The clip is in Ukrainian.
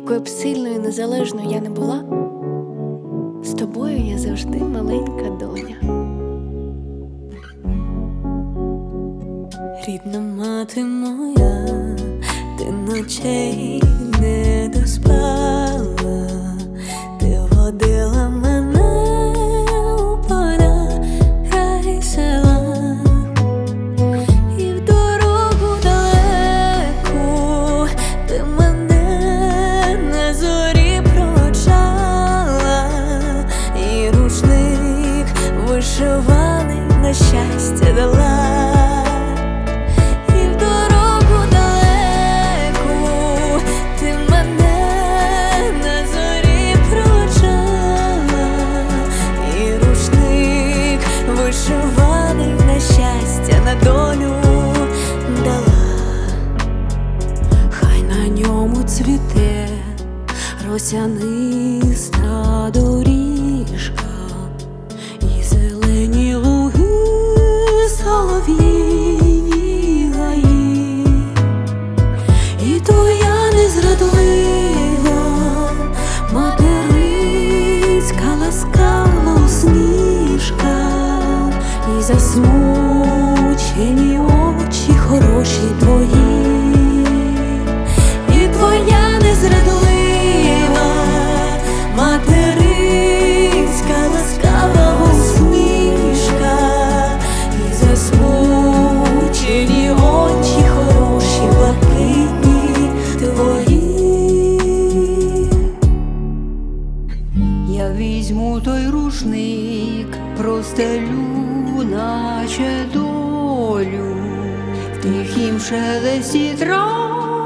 якою б сильною і незалежною я не була, з тобою я завжди маленька доня. Рідна мати моя, ти ночей не доспала, ти водила мене у поля край села, і в дорогу далеку ти мене на зорі проводжала, і рушник вишиваний на щастя дала. Вишиваний на щастя, на долю дала. Хай на ньому цвіте росяниста доріжка, і зелені луги, солов'їні гаї, і твоя незрадлива материнська ласкава усмішка, і засмучені очі хороші твої, і твоя незрадлива материнська ласкава усмішка, і засмучені очі хороші блакитні твої. Я візьму той рушник, простелю, наче долю, в тихім шелесті трав.